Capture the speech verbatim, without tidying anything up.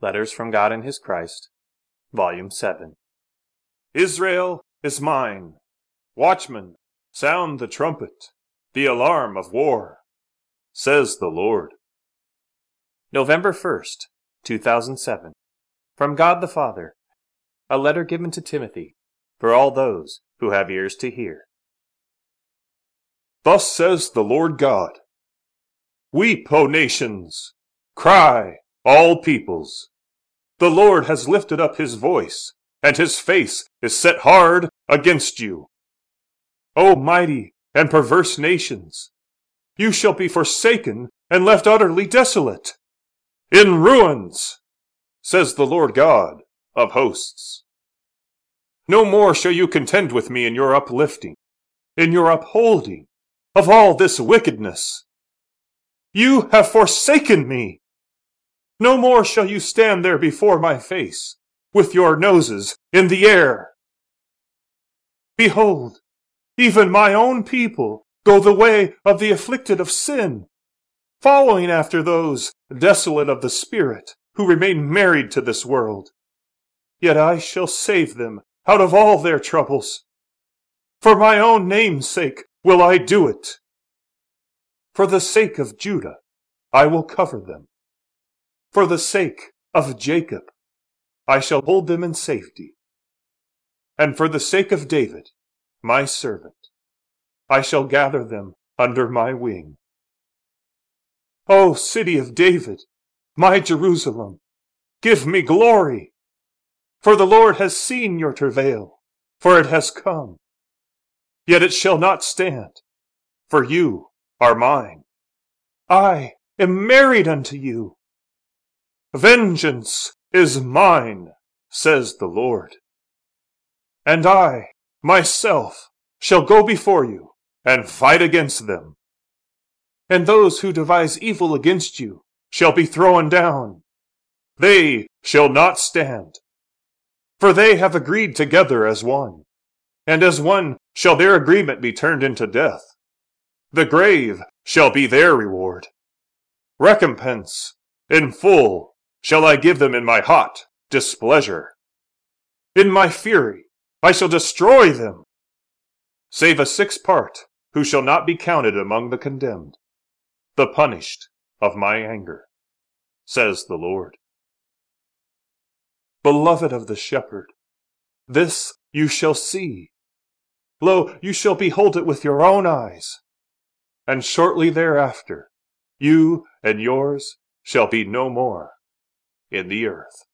Letters from God and His Christ, Volume seven. Israel is mine. Watchmen, sound the trumpet, the alarm of war, says the Lord. November first, two thousand seven. From God the Father, a letter given to Timothy, for all those who have ears to hear. Thus says the Lord God, Weep, O nations! Cry, all peoples! The Lord has lifted up his voice, and his face is set hard against you. O mighty and perverse nations, you shall be forsaken and left utterly desolate, in ruins, says the Lord God of hosts. No more shall you contend with me in your uplifting, in your upholding of all this wickedness. You have forsaken me. No more shall you stand there before my face, with your noses in the air. Behold, even my own people go the way of the afflicted of sin, following after those desolate of the spirit who remain married to this world. Yet I shall save them out of all their troubles. For my own name's sake will I do it. For the sake of Judah, I will cover them. For the sake of Jacob, I shall hold them in safety. And for the sake of David, my servant, I shall gather them under my wing. O city of David, my Jerusalem, give me glory. For the Lord has seen your travail, for it has come. Yet it shall not stand, for you are mine. I am married unto you. Vengeance is mine, says the Lord. And I, myself, shall go before you and fight against them. And those who devise evil against you shall be thrown down. They shall not stand. For they have agreed together as one, and as one shall their agreement be turned into death. The grave shall be their reward. Recompense in full shall I give them in my hot displeasure. In my fury I shall destroy them, save a sixth part who shall not be counted among the condemned, the punished of my anger, says the Lord. Beloved of the shepherd, this you shall see. Lo, you shall behold it with your own eyes, and shortly thereafter you and yours shall be no more in the earth.